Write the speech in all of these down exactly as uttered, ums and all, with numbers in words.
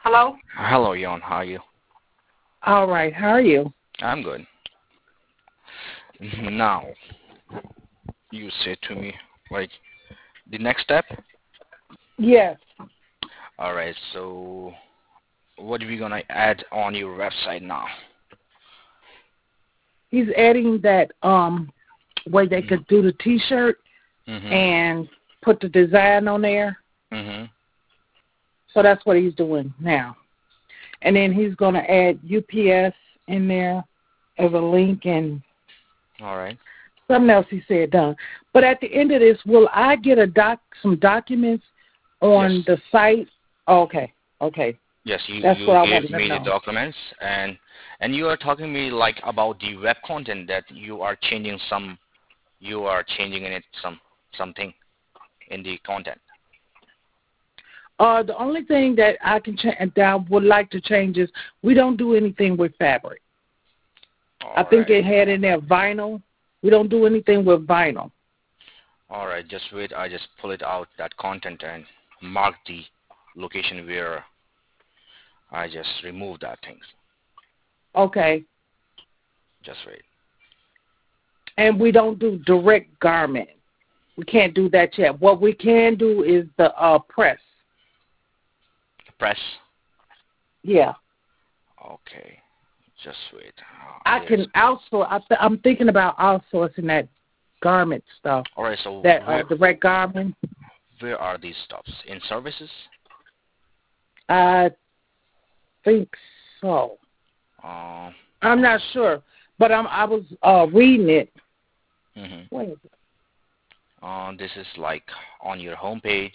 Hello? Hello, Yon. How are you? All right. How are you? I'm good. Now, you said to me, like, the next step? Yes. Alright, so what are we gonna add on your website now? He's adding that um way they could do the T-shirt Mm-hmm. and put the design on there. Mm-hmm. So that's what he's doing now. And then he's going to add U P S in there as a link and Alright. something else he said done. But at the end of this, will I get a doc some documents on Yes. the site? Oh, okay. Okay. Yes, you, That's you what I gave wanted to me the know. documents, and and you are talking me like about the web content that you are changing some, you are changing in it some something in the content. Uh, the only thing that I can change that I would like to change is we don't do anything with fabric. I think Alright. it had in there vinyl. We don't do anything with vinyl. Alright, just wait. I just pull it out that content and mark the location where I just remove that things. Okay. Just wait. And we don't do direct garment. We can't do that yet. What we can do is the uh, press. Press. Yeah. Okay. Just wait. Oh, I there's- can outsource. I th- I'm thinking about outsourcing that garment stuff. Alright, so That uh, where, direct garment. where are these stops? In services? I think so. Uh, I'm not sure, but I'm. I was uh, reading it. mm-hmm. Wait. Uh, this is like on your homepage.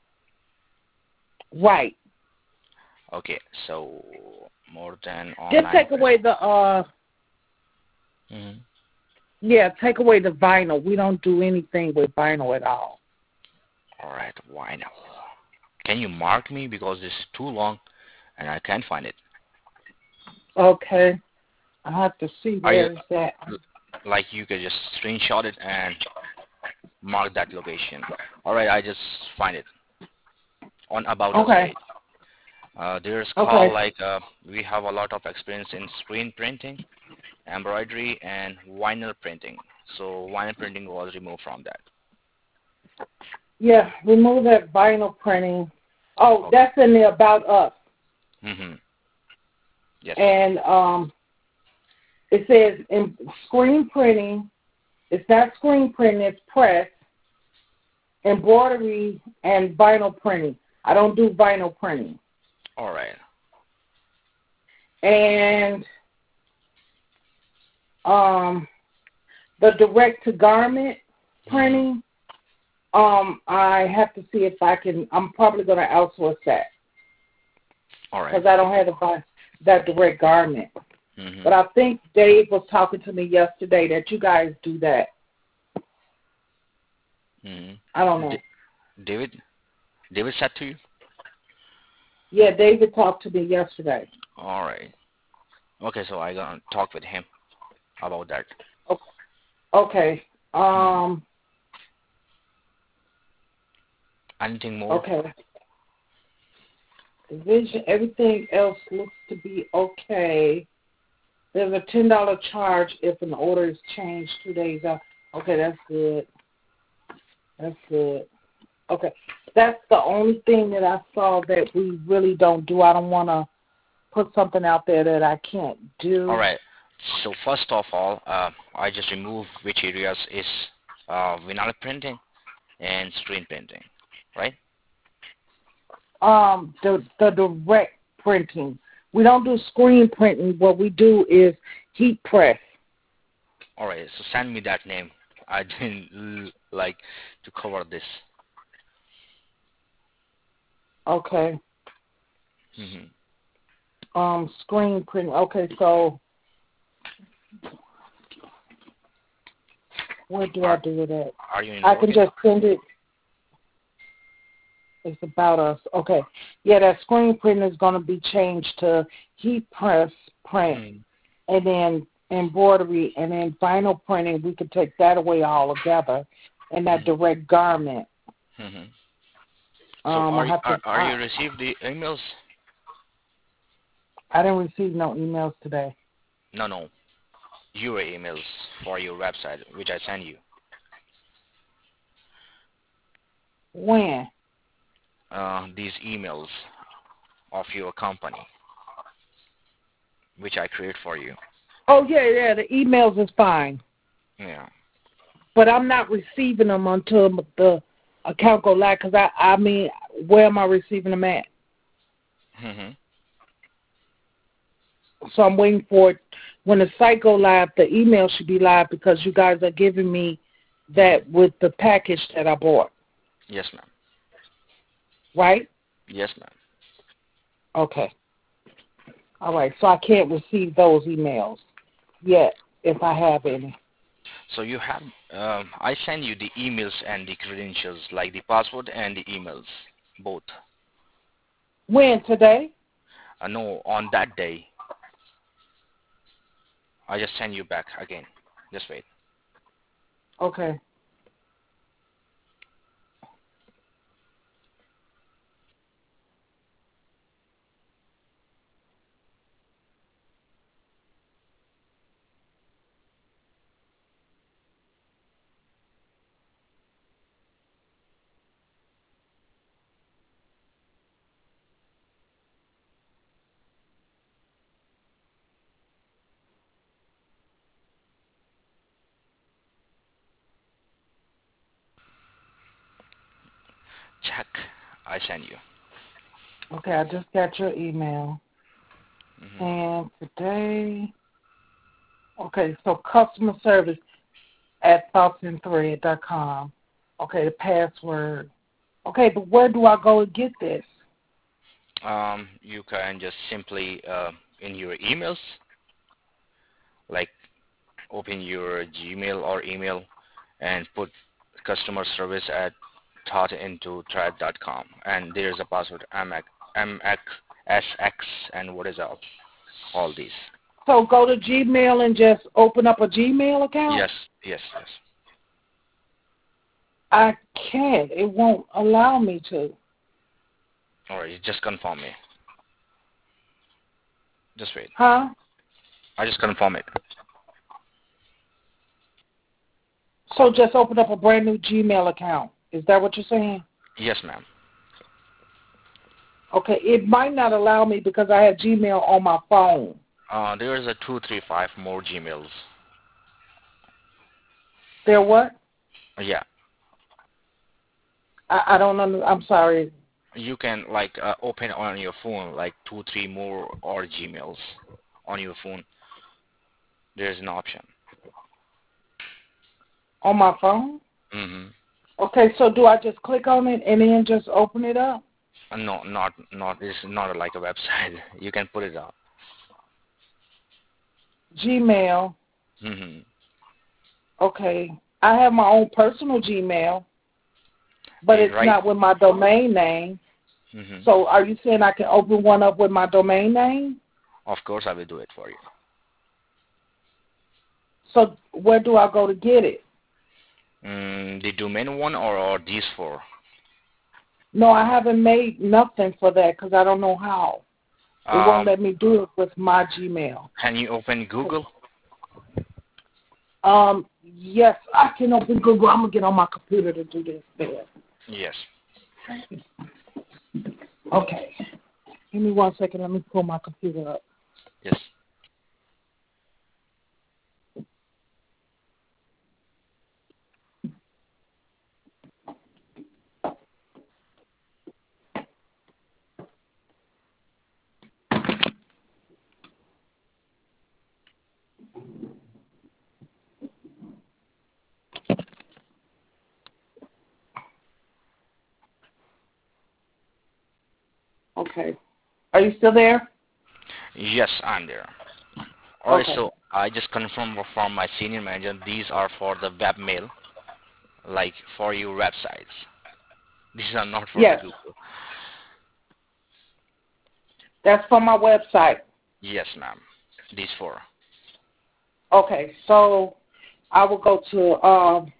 Right. Okay, so more than Just online. take away the uh. Mm-hmm. Yeah, take away the vinyl. We don't do anything with vinyl at all. Alright, why now? Can you mark me because this is too long and I can't find it. Okay. I have to see Are you where is that. like you could just screenshot it and mark that location? Alright, I just find it on about us Okay. page. Uh, there's Okay. called like uh, we have a lot of experience in screen printing, embroidery, and vinyl printing. So vinyl printing was removed from that. Yeah, remove that vinyl printing. Oh, Okay. that's in there about us. Mm-hmm. Yes. And um, it says in screen printing. It's not screen printing. It's press, embroidery, and vinyl printing. I don't do vinyl printing. All right. And um, the direct to garment printing. Um, I have to see if I can. I'm probably going to outsource that. All right. Because I don't have to buy that direct garment. Mm-hmm. But I think Dave was talking to me yesterday that you guys do that. Mm-hmm. I don't know. D- David, David said to you. Yeah, David talked to me yesterday. All right. Okay, so I gonna talk with him about that. Okay. Um. Anything more? Okay. The vision. Everything else looks to be okay. There's a ten dollar charge if an order is changed two days out. Okay, that's good. That's good. Okay, that's the only thing that I saw that we really don't do. I don't want to put something out there that I can't do. All right. So first of all, uh, I just remove which areas is uh, vinyl printing and screen printing, right? Um, the the direct printing. We don't do screen printing. What we do is heat press. All right. So send me that name. I didn't l- like to cover this. Okay. Mm-hmm. Um, screen printing. Okay, so where do Are, I do it at? are you in I can working? just send it. It's about us. Okay. Yeah, that screen print is going to be changed to heat press print, Mm-hmm. and then embroidery, and then vinyl printing. We could take that away all together, and that Mm-hmm. direct garment. Mm-hmm. So Um, are I you, have to. are, are I, you receive the emails? I didn't receive no emails today. No, no, your emails for your website, which I send you. When? Uh, these emails of your company, which I create for you. Oh, yeah, yeah, the emails is fine. Yeah. But I'm not receiving them until the account go live because, I, I mean, where am I receiving them at? Mm-hmm. So I'm waiting for it. When the site go live, the email should be live because you guys are giving me that with the package that I bought, Yes, ma'am. right? Yes, ma'am. Okay. All right. So I can't receive those emails yet if I have any. So you have, um, I send you the emails and the credentials, like the password and the emails, both. When? Today? Uh, no, on that day, I just send you back again. Just wait. Okay. Check. I send you. Okay. I just got your email. Mm-hmm. And today, okay, so customer service at thoughts and thread dot com. Okay, the password. Okay, but where do I go to get this? Um, you can just simply uh, in your emails, like open your Gmail or email and put customer service at thought into thread dot com, and there's a password M X S X and what is up all these. So go to Gmail and just open up a Gmail account? Yes, yes, yes. I can't. It won't allow me to. All right, just confirm me. Just wait. Huh? I just confirm it. So just open up a brand new Gmail account. Is that what you're saying? Yes, ma'am. Okay, it might not allow me because I have Gmail on my phone. Uh, there is a two, three, five more Gmails. There what? Yeah, I, I don't know. I'm sorry. you can like uh, open on your phone like two, three more or Gmails on your phone. There's an option. On my phone? Mm-hmm. Okay, so do I just click on it and then just open it up? Uh, no, not not. It's not like a website. You can put it up. Gmail. Mm-hmm. Okay. I have my own personal Gmail, but it's Right. not with my domain name. Mm-hmm. So are you saying I can open one up with my domain name? Of course, I will do it for you. So where do I go to get it? Mm, the domain one or, or these four? No, I haven't made nothing for that because I don't know how. It won't Um, let me do it with my Gmail. can you open Google? Um, yes, I can open Google. I'm going to get on my computer to do this. There. Yes. Okay. Give me one second. Let me pull my computer up. Yes. Okay. Are you still there? Yes, I'm there. All right. Okay. So I just confirmed from my senior manager. These are for the webmail, like for your websites. These are not for the Yes. Google. That's from my website. Yes, ma'am. These four. Okay. So I will go to, um,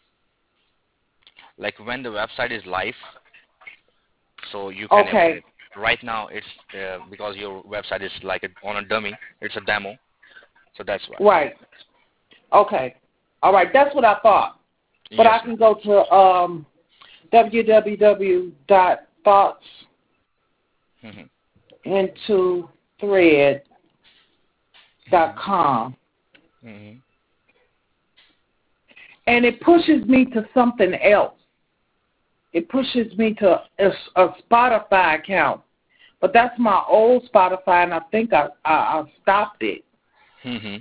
Like when the website is live, so you can open okay. it right now it's uh, because your website is like a, on a dummy. It's a demo, so that's why. Right. Okay. All right. That's what I thought. But Yes, I can go to um, w w w dot thoughts mm-hmm. into thread dot com. Mm-hmm. And it pushes me to something else. It pushes me to a, a Spotify account. But that's my old Spotify, and I think I, I, I stopped it. Mm-hmm.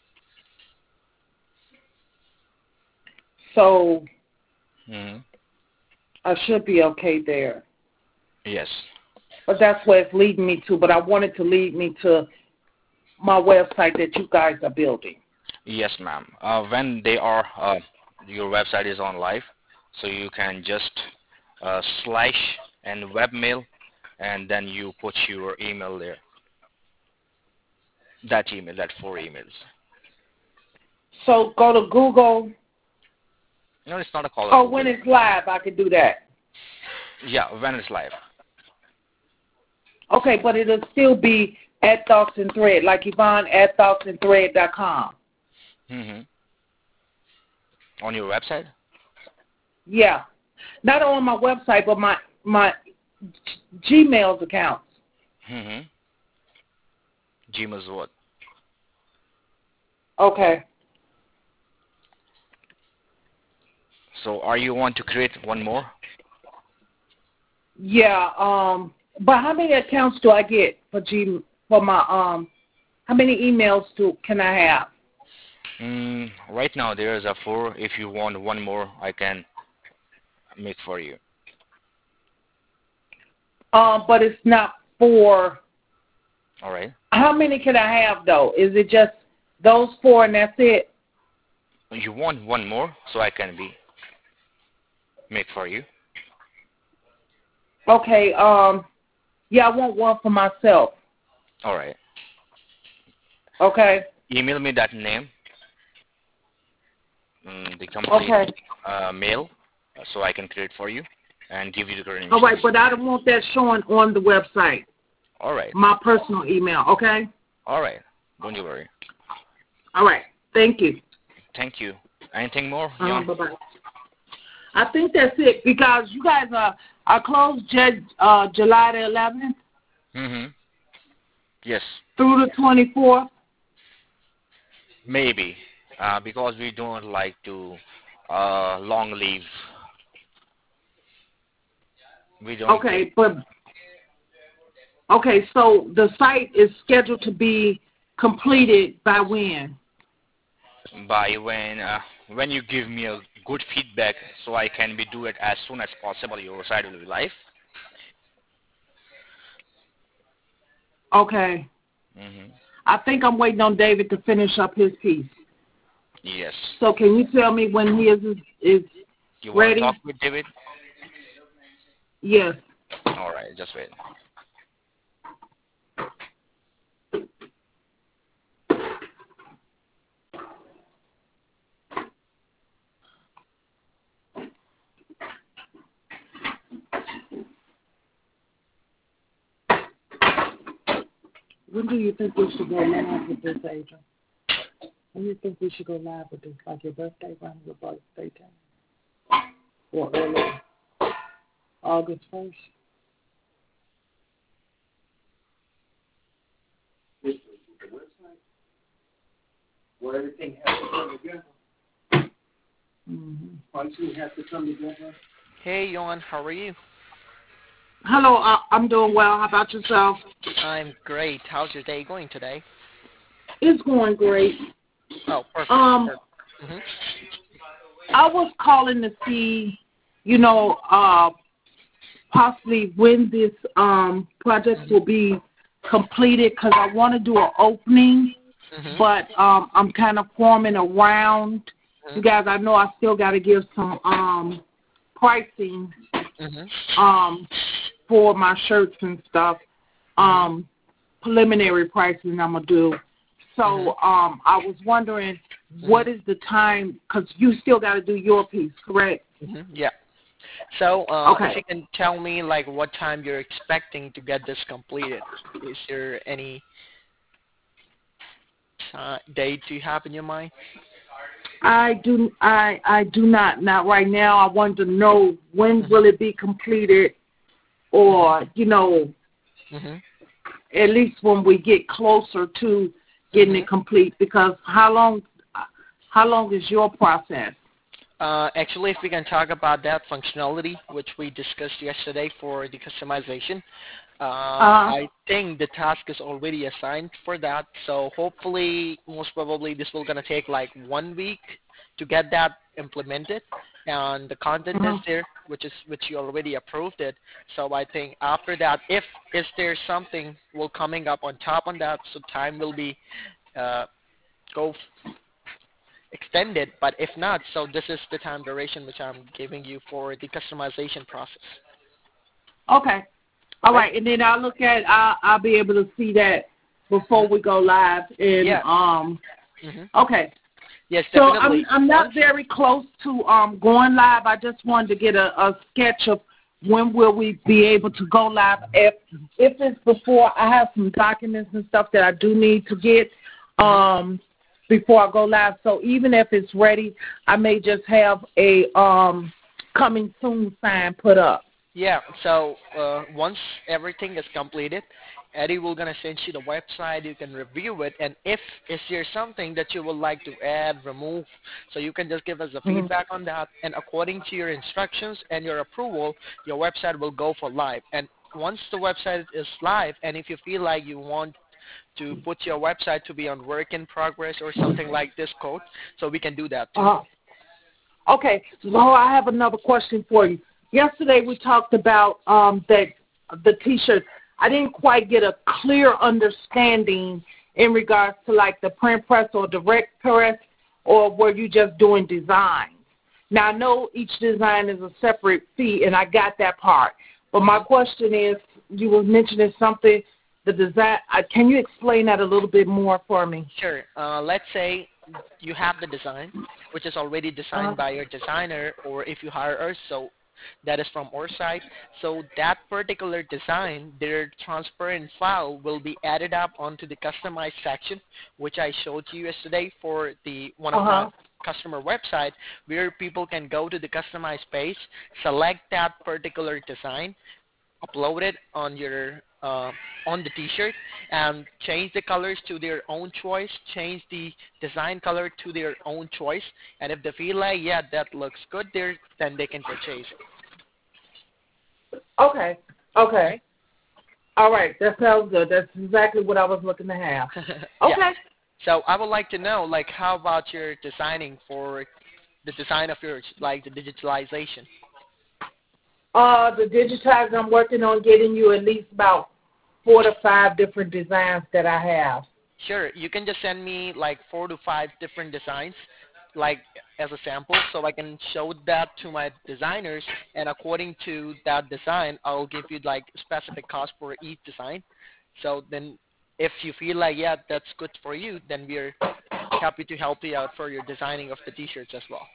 So Mm-hmm. I should be okay there. Yes. But that's where it's leading me to. But I wanted to lead me to my website that you guys are building. Yes, ma'am. Uh, when they are, uh, your website is on live, so you can just uh, slash and webmail, and then you put your email there. That email, that four emails. So go to Google. No, it's not a call. Oh, Google. when it's live, I can do that. Yeah, when it's live. Okay, but it'll still be at Thoughts and Thread, like Yvonne at thoughts and thread dot com. Mm-hmm. On your website? Yeah. Not on my website, but my my Gmail's accounts. Mm-hmm. Gmail's what? Okay. So are you want to create one more? Yeah. Um. But how many accounts do I get for G for my um? How many emails do can I have? Mm, right now there is a four. If you want one more, I can make for you. Um. But it's not for. All right. How many can I have though? Is it just those four and that's it? You want one more, so I can be make for you. Okay. Um. Yeah, I want one for myself. All right. Okay. Email me that name, mm, the complete Okay. uh, mail, uh, so I can create for you and give you the credentials. All right, but I don't want that showing on the website. All right. My personal email, okay? All right. Don't you worry. All right. Thank you. Thank you. Anything more, Uh, Jan? bye-bye. I think that's it because you guys are, are closed J- uh, July the eleventh Mm-hmm. Yes. through the twenty-fourth. Maybe. Uh, because we don't like to uh, long leave. We don't Okay, but okay, so the site is scheduled to be completed by when? by when uh, when you give me a good feedback, so I can be do it as soon as possible. Your site will be live. Okay. Mm-hmm. I think I'm waiting on David to finish up his piece. Yes. So can you tell me when his is, is You want ready? to talk with David? Yes. All right, just wait. When do you think we should go live with this, Adrian? When do you think we should go live with this? Like your birthday, around your birthday time? Or early August first? The website? Where everything has to come together. Mm-hmm. Once we have to come together. Hey, Yon, how are you? Hello, uh, I'm doing well. How about yourself? I'm great. How's your day going today? It's going great. Oh, perfect. Um, mm-hmm. I was calling to see, you know, uh, possibly when this um, project Mm-hmm. will be completed because I want to do an opening, Mm-hmm. but um, I'm kind of forming around. Mm-hmm. You guys, I know I still got to give some um, pricing Mm-hmm. um, for my shirts and stuff, um, preliminary pricing I'm going to do. So Mm-hmm. um, I was wondering, Mm-hmm. what is the time, because you still got to do your piece, correct? Mm-hmm. Yeah. So, uh, if Okay. you can tell me like what time you're expecting to get this completed, is there any uh, date you have in your mind? I do I I do not not right now. I want to know when Mhm. will it be completed, or you know, Mhm. at least when we get closer to getting Mhm. it complete. Because how long how long is your process? Uh, actually, if we can talk about that functionality, which we discussed yesterday for the customization, uh, Uh I think the task is already assigned for that. So hopefully, most probably, this will gonna take like one week to get that implemented, and the content is huh. there, which is which you already approved it. So I think after that, if is there something will coming up on top on that, so time will be uh, go extended, but if not, so this is the time duration which I'm giving you for the customization process. Okay. All Right? right, and then I'll look at I'll I'll be able to see that before Mhm. we go live. And Yeah. um hmm okay. Yes, So I'm definitely. I'm not Once. very close to um going live. I just wanted to get a, a sketch of when will we be able to go live. If if it's before, I have some documents and stuff that I do need to get Mhm. um before I go live. So even if it's ready, I may just have a um coming soon sign put up. Yeah. So uh, once everything is completed, Eddie will gonna send you the website. You can review it, and if is there something that you would like to add, remove, so you can just give us a Mhm. feedback on that. And according to your instructions and your approval, your website will go for live. And once the website is live, and if you feel like you want to put your website to be on work in progress or something like this code, so we can do that too. Uh, okay, so I have another question for you. Yesterday we talked about um, that the T-shirts. I didn't quite get a clear understanding in regards to like the print press or direct press, or were you just doing designs? Now I know each design is a separate fee, and I got that part. But my hmm question is, you were mentioning something. The design. Uh, can you explain that a little bit more for me? Sure. Uh, let's say you have the design, which is already Uh, designed by your designer, or if you hire us, so that is from our side. So that particular design, their transparent file will be added up onto the customized section, which I showed you yesterday for the one of the uh-huh. customer website, where people can go to the customized page, select that particular design, upload it on your uh, on the t-shirt, and change the colors to their own choice, change the design color to their own choice, and if they feel like, yeah, that looks good there, then they can purchase it. Okay. Okay. Right? All right, that sounds good. That's exactly what I was looking to have. Yeah. Okay. So I would like to know, like, how about your designing for the design of yours, like the digitalization? Uh, the digitizer, I'm working on getting you at least about four to five different designs that I have. Sure, you can just send me like four to five different designs, like as a sample, so I can show that to my designers, and according to that design, I'll give you like specific cost for each design. So then, if you feel like, yeah, that's good for you, then we're happy to help you out for your designing of the T-shirts as well.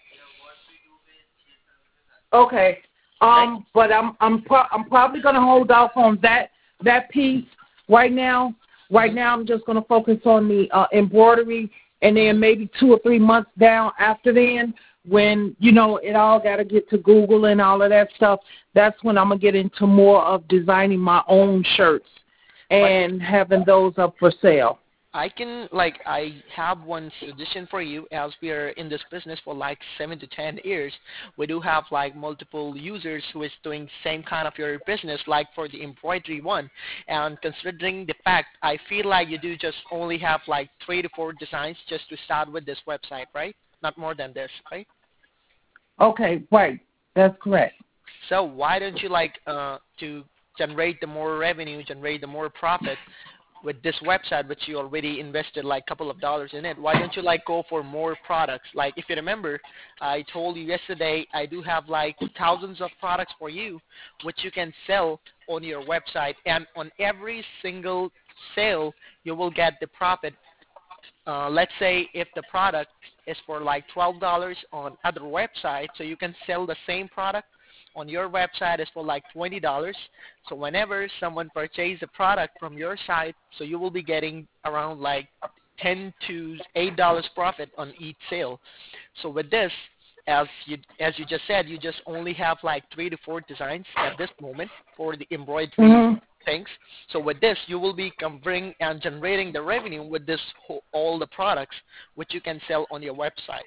Okay. Right? Um, but I'm I'm pro- I'm probably gonna hold off on that that piece right now. Right Mhm. now, I'm just gonna focus on the uh, embroidery, and then Mhm. maybe two or three months down after then, Mhm. when you know it all got to get to Google and all of that stuff. That's when I'm gonna get into more of designing my own shirts But and having those up for sale. I can like I have one suggestion for you, as we are in this business for like seven to ten years. We do have like multiple users who is doing same kind of your business, like for the embroidery one. And considering the fact, I feel like you do just only have like three to four designs just to start with this website, right? Not more than this, right? Okay, right. That's correct. So why don't you like uh, to generate the more revenue, generate the more profit with this website, which you already invested like a couple of dollars in it? Why don't you like go for more products? Like if you remember, I told you yesterday I do have like thousands of products for you, which you can sell on your website, and on every single sale you will get the profit. Uh, let's say if the product is for like twelve dollars on other websites, so you can sell the same product on your website is for like twenty dollars. So whenever someone purchases a product from your site, so you will be getting around like ten to eight dollars profit on each sale. So with this, as you as you just said, you just only have like three to four designs at this moment for the embroidery Mm-hmm. things. So with this, you will be covering and generating the revenue with this whole, all the products which you can sell on your website.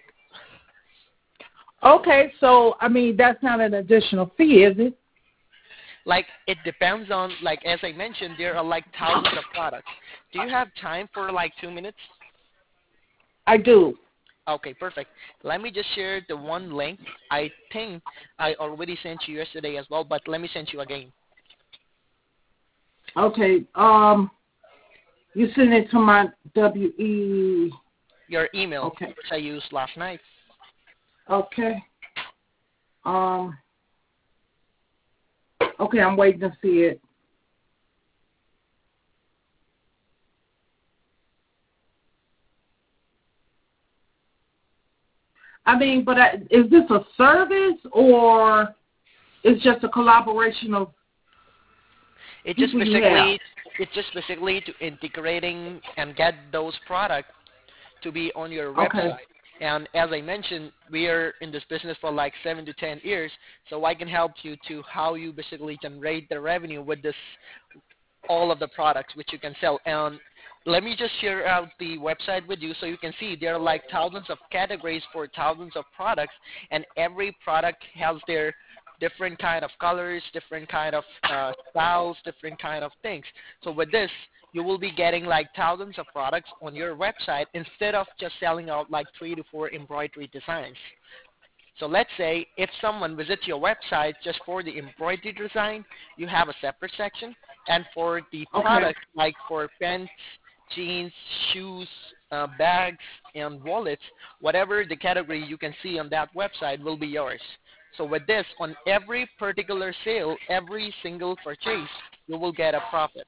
Okay, so I mean that's not an additional fee, is it? Like it depends on, like as I mentioned, there are like thousands of products. Do you have time for like two minutes? I do. Okay, perfect. Let me just share the one link. I think I already sent you yesterday as well, but let me send you again. Okay. Um, you send it to my W E. Your email, Okay. which I used last night. Okay. Um. Okay, I'm waiting to see it. I mean, but I, is this a service or it's just a collaboration of It just people you have? basically it's just basically to integrating and get those products to be on your Okay. website. And as I mentioned, we are in this business for like seven to ten years, so I can help you to how you basically generate the revenue with this all of the products which you can sell. And let me just share out the website with you so you can see there are like thousands of categories for thousands of products, and every product has their different kind of colors, different kind of uh, styles, different kind of things. So with this, you will be getting like thousands of products on your website instead of just selling out like three to four embroidery designs. So let's say if someone visits your website just for the embroidery design, you have a separate section. And for the Okay. products, like for pants, jeans, shoes, uh, bags, and wallets, whatever the category you can see on that website will be yours. So with this, on every particular sale, every single purchase, you will get a profit.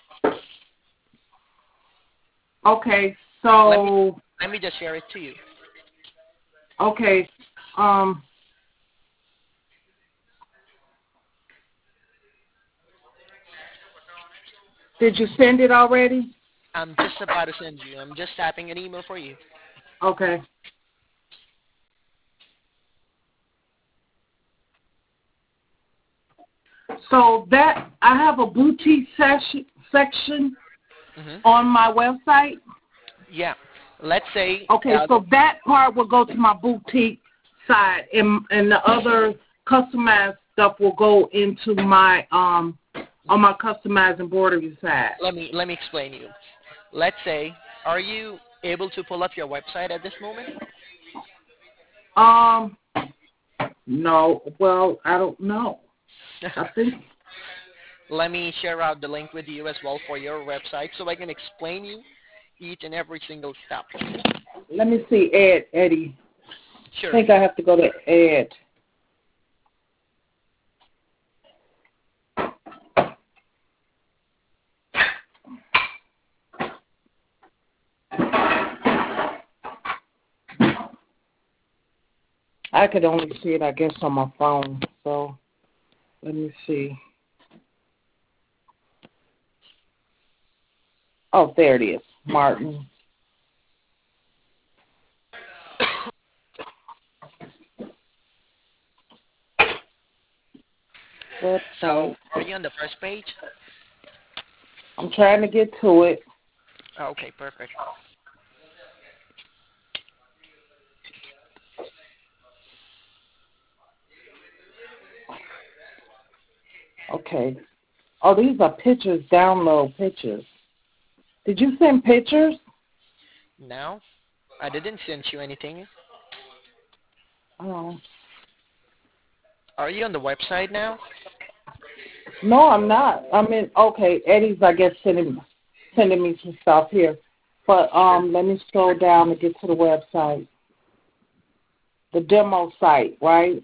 Okay. Let me, So let me just share it to you. okay. Um. Did you send it already? I'm just about to send you. I'm just typing an email for you. Okay. So that I have a boutique section section Mm-hmm. on my website. Yeah. Let's say. Okay, Uh, so that part will go to my boutique side, and and the other customized stuff will go into my um on my customized embroidery side. let me let me explain you. Let's say, are you able to pull up your website at this moment? Um, no, well, I don't know. I think Let me share out the link with you as well for your website so I can explain you each and every single step. let me see, Ed, Eddie. I Sure. think I have to go to Ed. I could only see it, I guess, on my phone. So let me see. Oh, there it is, Martin. Website. So, are you on the first page? I'm trying to get to it. Okay, perfect. Okay. Oh, these are pictures, download pictures. Did you send pictures? Now, I didn't send you anything. Oh. Are you on the website now? No, I'm not. I mean, okay, Eddie's, I guess, sending sending me some stuff here. But um, let me scroll down to get to the website. The demo site, right?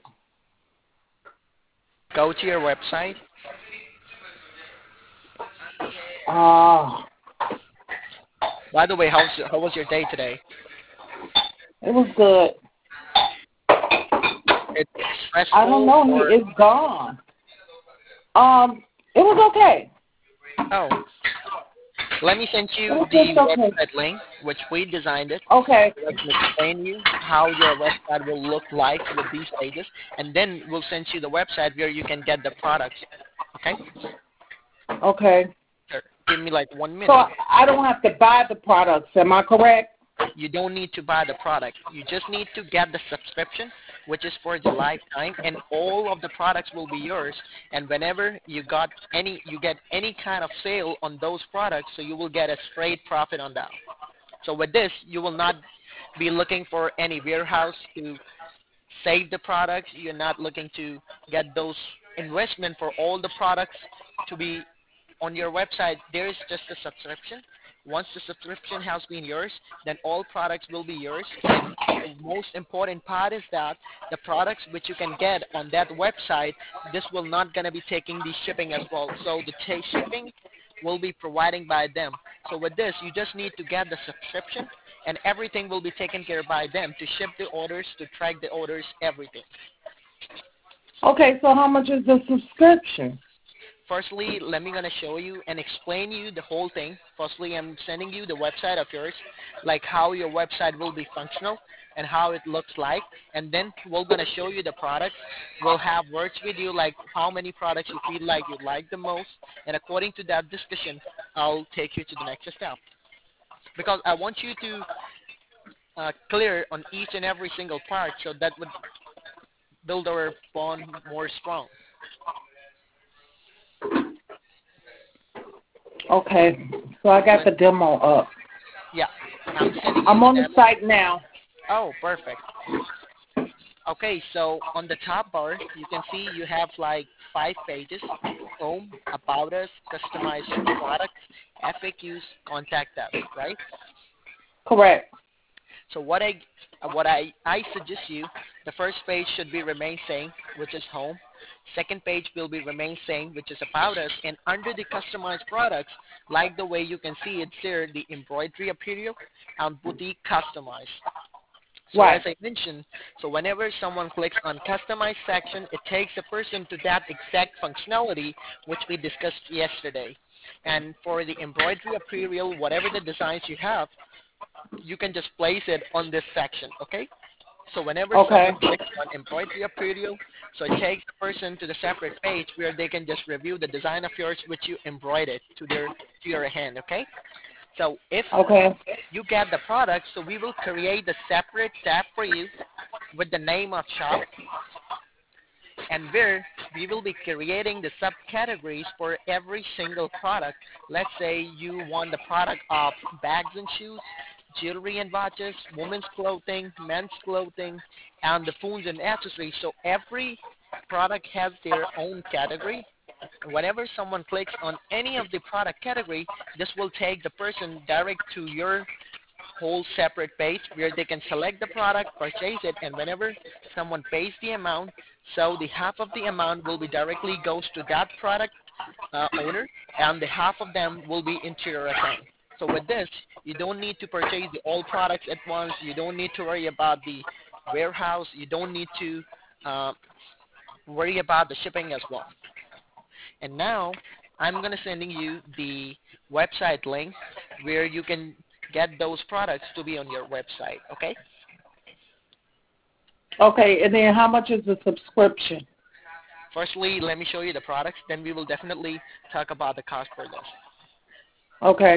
Go to your website. Ah, By the way, how's, how was your day today? it was good. It's I don't stressful know. He or is gone. Um, it was okay. oh? Let me send It you was the just okay. website link, which we designed it. Okay. I can explain you how your website will look like with these pages, and then we'll send you the website where you can get the products. Okay? Okay. Sure. Give me like one So minute. I I don't have to buy the products. Am I correct? You don't need to buy the product. You just need to get the subscription, which is for the lifetime, and all of the products will be yours. And whenever you got any, you get any kind of sale on those products, so you will get a straight profit on that. So with this, you will not be looking for any warehouse to save the products. You're not looking to get those investment for all the products to be on your website. There is just a subscription. Once the subscription has been yours, then all products will be yours. And the most important part is that the products which you can get on that website, this will not going to be taking the shipping as well. So the ta- shipping will be providing by them. So with this, you just need to get the subscription, and everything will be taken care by them to ship the orders, to track the orders, everything. Okay. So how much is the subscription? Firstly, let me gonna show you and explain you the whole thing. Firstly, I'm sending you the website of yours, like how your website will be functional and how it looks like, and then we're gonna show you the products. We'll have words with you like how many products you feel like you like the most, and according to that discussion, I'll take you to the next step. Because I want you to uh, clear on each and every single part, so that would build our bond more strong. Okay. So I got the demo up. Yeah, I'm sending you I'm the on the demo. site now. Oh, perfect. Okay, so on the top bar, you can see you have like five pages: home, about us, customize your products, F A Qs, contact us, right? Correct. So what I what I, I suggest you, the first page should be remain same, which is home. Second page will be remain same, which is about us, and under the customized products, like the way you can see it's there, the embroidery apparel and boutique customized. So as Right. I mentioned, so whenever someone clicks on customize section, it takes the person to that exact functionality which we discussed yesterday. And for the embroidery apparel, whatever the designs you have, you can just place it on this section, okay? So whenever Okay. someone clicks on embroidery apparel, so it takes the person to the separate page where they can just review the design of yours which you embroidered to their to your hand, okay? So if Okay. you get the product, so we will create a separate tab for you with the name of shop, and where we will be creating the subcategories for every single product. Let's say you want the product of bags and shoes, jewelry and watches, women's clothing, men's clothing, and the phones and accessories. So every product has their own category. Whenever someone clicks on any of the product category, this will take the person direct to your whole separate page where they can select the product, purchase it, and whenever someone pays the amount, so the half of the amount will be directly goes to that product uh, owner, and the half of them will be into your account. So with this, you don't need to purchase the all products at once. You don't need to worry about the warehouse. You don't need to uh, worry about the shipping as well. And now I'm going to sending you the website link where you can get those products to be on your website, okay? Okay. And then how much is the subscription? Firstly, let me show you the products, then we will definitely talk about the cost for this. Okay.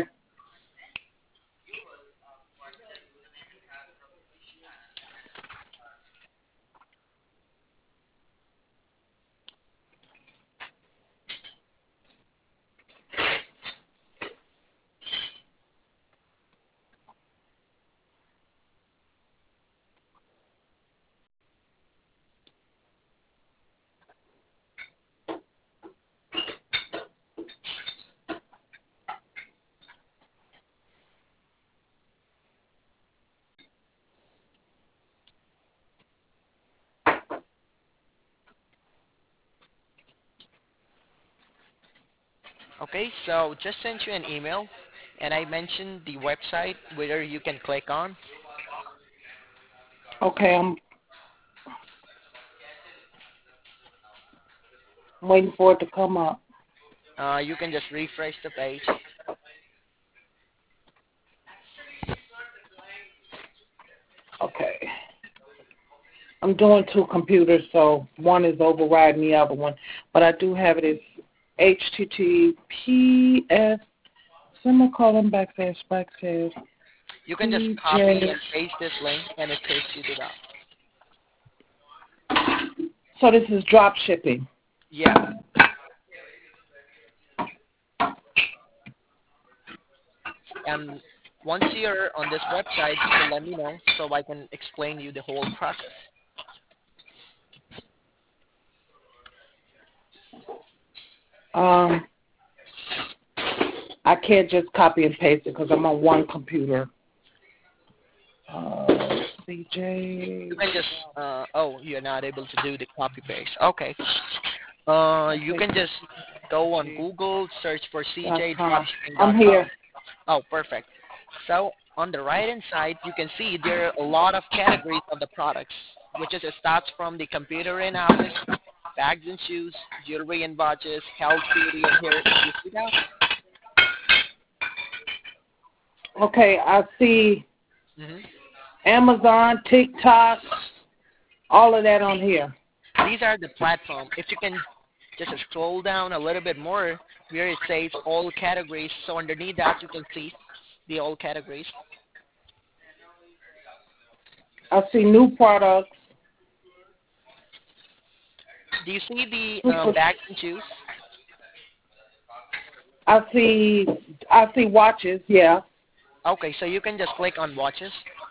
Okay, so just sent you an email, and I mentioned the website where you can click on. Okay. I'm. I'm waiting for it to come up. Uh, you can just refresh the page. Okay. I'm doing two computers, so one is overriding the other one. But I do have it as H T T P S semicolon backslash backslash. You can just copy and paste this link, and it takes you to that. So this is drop shipping. Yeah. And once you're on this website, you can let me know so I can explain you the whole process. Um, I can't just copy and paste it because I'm on one computer. Uh, C J. You can just, uh, oh, you're not able to do the copy paste. Okay. Uh, you can just go on Google, search for C J dropshipping dot com. I'm here. Oh, perfect. So on the right-hand side, you can see there are a lot of categories of the products, which is it starts from the computer and office, bags and shoes, jewelry and watches, health, beauty, and hair. You see that? Okay, I see Mm-hmm. Amazon, TikTok, all of that on here. These are the platform. If you can just scroll down a little bit more where it says all categories, so underneath that you can see the all categories. I see new products. Do you see the uh, bags and shoes? I see I see watches, yeah. Okay, so you can just click on watches.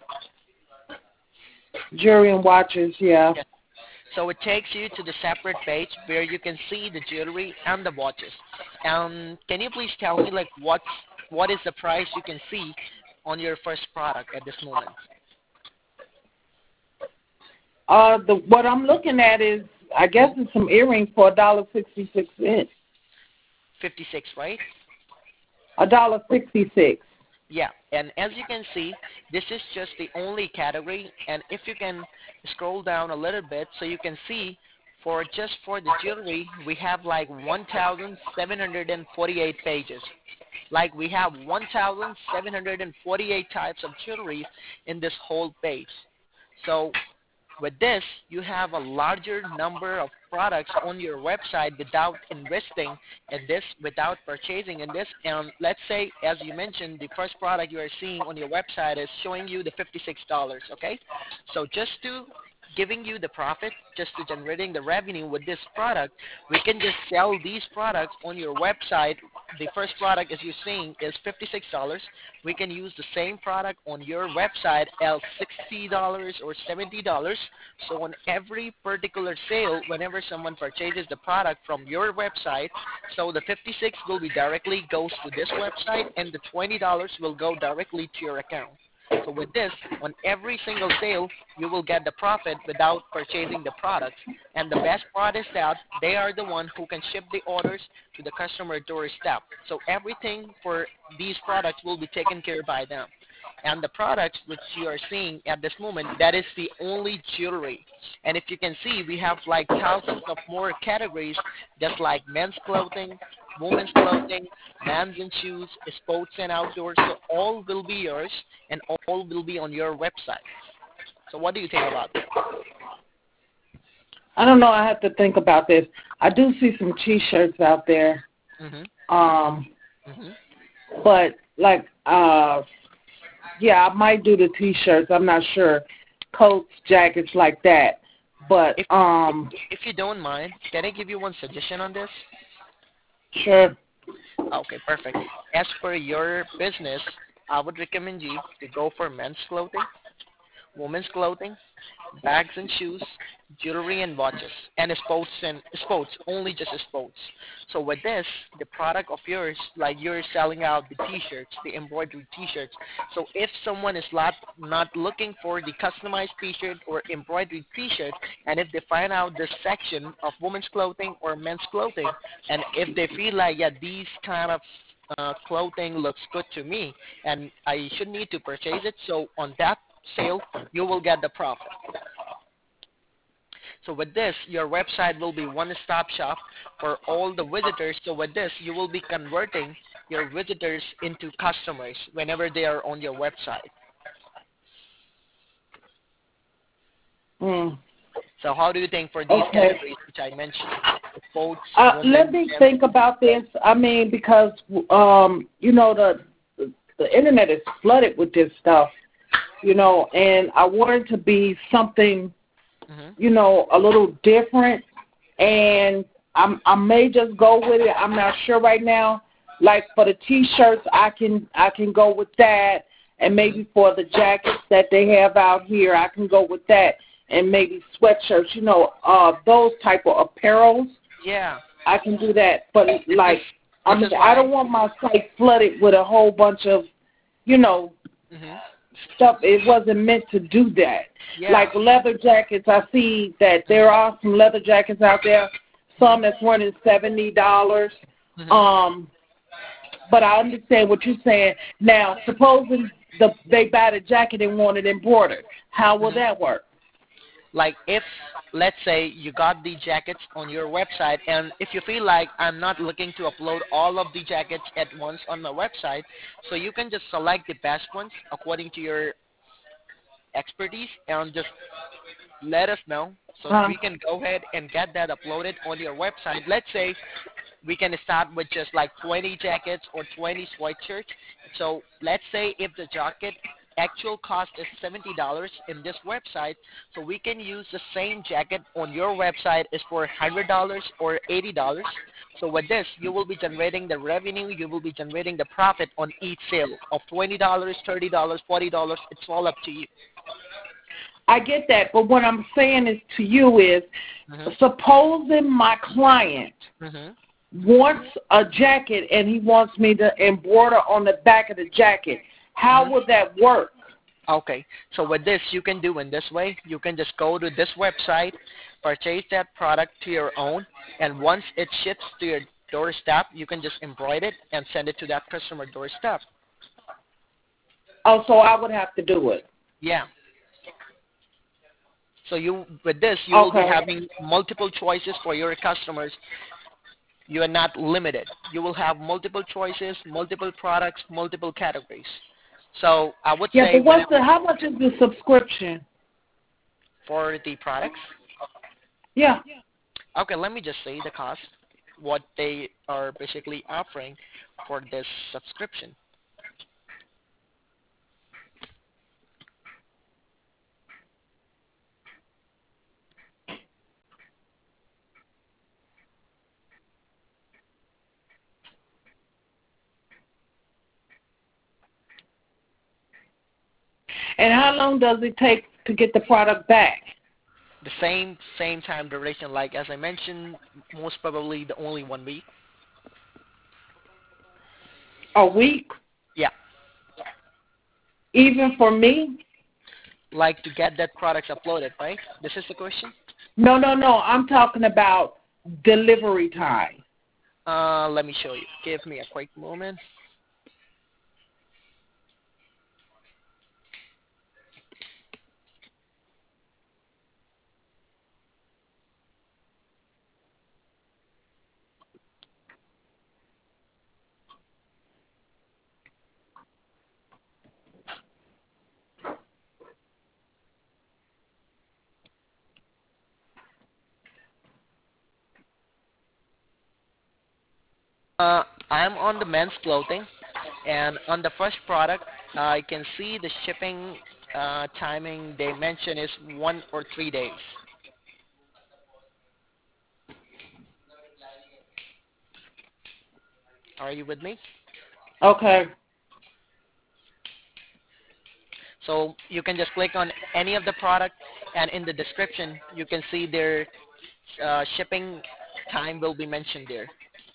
Jewelry and watches, yeah. Yes. So it takes you to the separate page where you can see the jewelry and the watches. Um, can you please tell me like what what is the price you can see on your first product at this moment? Uh, the what I'm looking at is I guess it's some earrings for a dollar sixty six cents. Fifty six, right? A dollar sixty six. Yeah, and as you can see, this is just the only category, and if you can scroll down a little bit so you can see for just for the jewelry, we have like one thousand seven hundred forty-eight pages. Like we have one thousand seven hundred forty-eight types of jewelry in this whole page. So with this, you have a larger number of products on your website without investing in this, without purchasing in this. And let's say, as you mentioned, the first product you are seeing on your website is showing you the fifty-six dollars, okay? So just to giving you the profit, just to generating the revenue with this product, we can just sell these products on your website. The first product, as you're seeing, is fifty-six dollars. We can use the same product on your website at sixty dollars or seventy dollars. So on every particular sale, whenever someone purchases the product from your website, so the fifty-six will be directly goes to this website, and the twenty dollars will go directly to your account. So with this, on every single sale, you will get the profit without purchasing the product. And the best part is that they are the one who can ship the orders to the customer doorstep. So everything for these products will be taken care by them. And the products which you are seeing at this moment, that is the only jewelry. And if you can see, we have like thousands of more categories, just like men's clothing, women's clothing, men's and shoes, sports and outdoors. So all will be yours, and all will be on your website. So what do you think about that? I don't know. I have to think about this. I do see some T-shirts out there. Mm-hmm. Um, Mm-hmm. but like, uh, yeah, I might do the T-shirts. I'm not sure. Coats, jackets, like that. But if, um, if, if you don't mind, can I give you one suggestion on this? Sure. Okay, perfect. As for your business, I would recommend you to go for men's clothing, women's clothing, bags and shoes, jewelry and watches, and sports and sports, only just sports. So with this, the product of yours, like you're selling out the t-shirts, the embroidered t-shirts. So if someone is not, not looking for the customized t-shirt or embroidered t-shirt, and if they find out this section of women's clothing or men's clothing, and if they feel like, yeah, these kind of uh, clothing looks good to me, and I should need to purchase it, so on that sale, you will get the profit. So with this, your website will be one-stop shop for all the visitors. So with this, you will be converting your visitors into customers whenever they are on your website. Mm. So how do you think for these Okay. categories which I mentioned? The Sports, Uh, women, let me and- think about this. I mean, because um, you know the the internet is flooded with this stuff, you know, and I want it to be something, Mhm. you know, a little different, and I'm, I may just go with it. I'm not sure right now. Like for the T-shirts, I can I can go with that, and maybe for the jackets that they have out here, I can go with that, and maybe sweatshirts, you know, uh, those type of apparels. Yeah. I can do that, but like I This mean, is I why- don't want my site flooded with a whole bunch of, you know, Mhm. stuff. It wasn't meant to do that. Yeah. Like leather jackets, I see that there are some leather jackets out there. Some that's running seventy dollars. Mhm. Um, but I understand what you're saying. Now, supposing the they buy the jacket and want it embroidered, how will Mhm. that work? Like if, let's say, you got the jackets on your website, and if you feel like I'm not looking to upload all of the jackets at once on my website, so you can just select the best ones according to your expertise and just let us know so Huh? we can go ahead and get that uploaded on your website. Let's say we can start with just like twenty jackets or twenty sweatshirts. So let's say if the jacket actual cost is seventy dollars in this website, so we can use the same jacket on your website is for one hundred dollars or eighty dollars. So with this, you will be generating the revenue, you will be generating the profit on each sale of twenty dollars, thirty dollars, forty dollars. It's all up to you. I get that, but what I'm saying is to you is, Mm-hmm. supposing my client Mm-hmm. wants a jacket and he wants me to embroider on the back of the jacket, how Mhm. would that work? Okay, so with this, you can do in this way. You can just go to this website, purchase that product to your own, and once it ships to your doorstep, you can just embroider it and send it to that customer doorstep. Oh, so I would have to do it. Yeah. So you, with this, you will be Okay. having multiple choices for your customers. You are not limited. You will have multiple choices, multiple products, multiple categories. So I would Yeah, say but when what's the, how much is the subscription? for the products, Yeah. okay, let me just say the cost, what they are basically offering for this subscription. And how long does it take to get the product back? The same same time duration, like as I mentioned, most probably the only one week. A week? Yeah, Even for me? like to get that product uploaded, right? This is the question. No, no, no. I'm talking about delivery time. Uh, let me show you. Give me a quick moment. Uh, I'm on the men's clothing, and on the first product, uh, I can see the shipping uh, timing they mention is one or three days. Are you with me? Okay. So you can just click on any of the product, and in the description, you can see their uh, shipping time will be mentioned there.